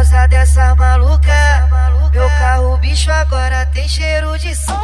causa dessa maluca. Meu carro bicho agora tem cheiro de som.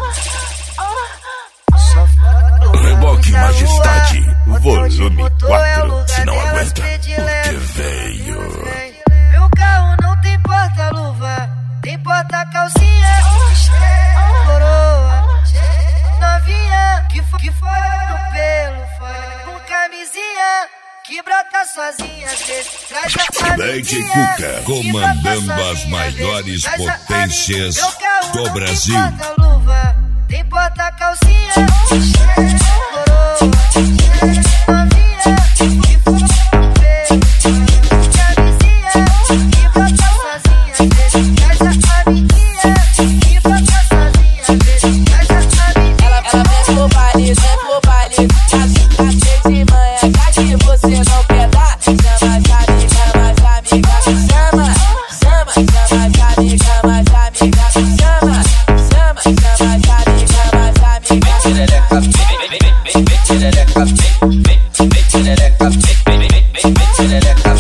Reboque Majestade, volume 4. Se não aguenta, porque veio. Meu carro não tem porta-luva, tem porta-calcinha. Coroa, novinha, que foi no pelo, foi com camisinha, que brota sozinha, às vezes traz a DJ Cuca, comandando as maiores potências do Brasil. Tem porta-calcinha, coroa, novinha, que foi no pelo, com camisinha, que brota sozinha, às vezes traz a amiguinha, que brota sozinha, às vezes traz a amiguinha. Ela vem pro baile, às 6 de manhã, já que você não quer dar, chama as amigas, chama as amigas, chama as amigas, chama as amigas. Tirereca, vem tirereca, vem tirereca, vem tirereca,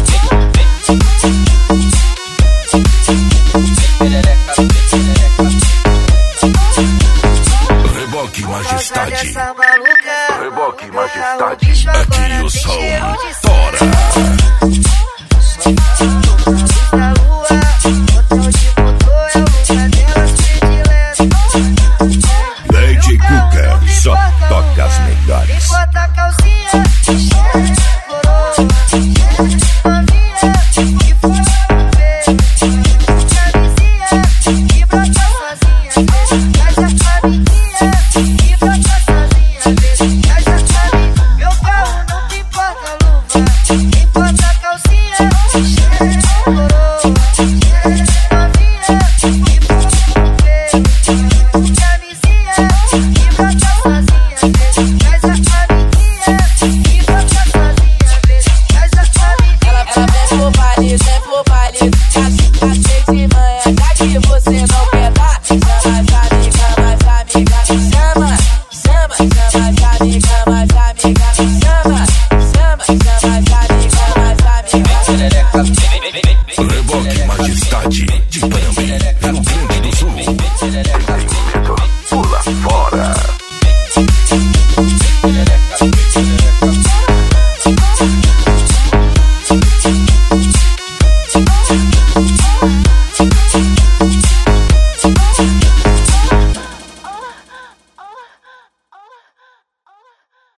Reboque Majestade, Reboque Meu Majestade, bicho aqui agora o tem som cheiro de tora. som.